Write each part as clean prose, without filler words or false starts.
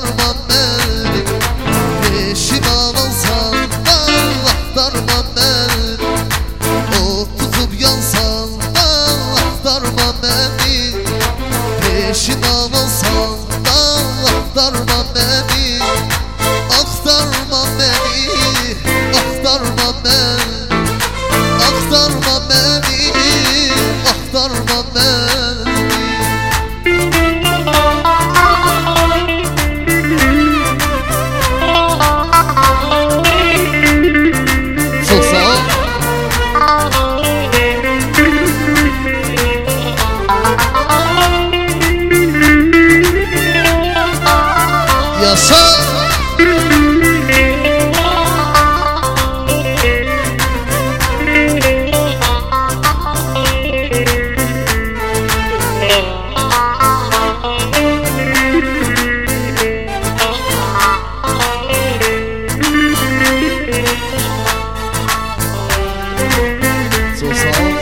aktarma beni. Peşiman olsan da aktarma beni. O tutup yansan da aktarma beni. Peşiman olsan da aktarma beni. Aktarma beni, aktarma beni. Aktarma beni, aktarma beni. Çok sağ ol. Yaşa. Çok sağ ol.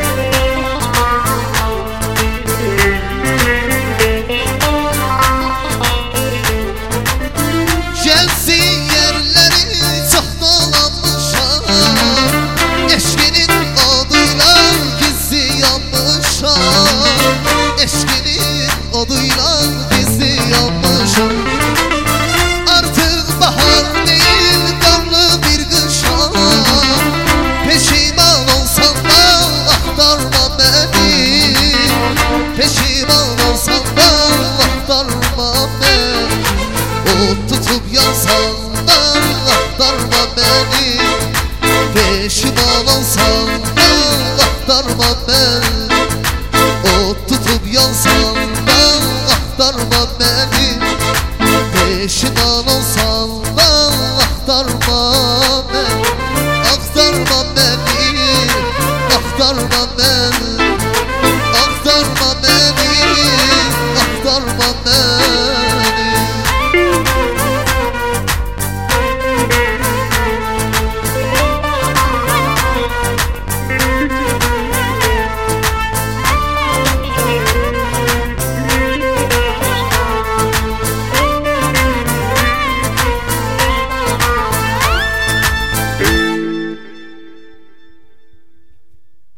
Gelsin yerleri çok dolanmışam. Eşkinin oduyla gizli yanmışam. Eşkinin oduyla gizli yanmışam. Artık bahar değil damlı bir kışam. Peşiman olsan da aktarma beni. Peşiman olsan da aktarma beni. O tutup yansan da aktarma beni. Peşiman olsan da aktarma beni. O tutup yansan da aktarma beni. Peşiman olsan da aktarma beni. Aktarma beni, aktarma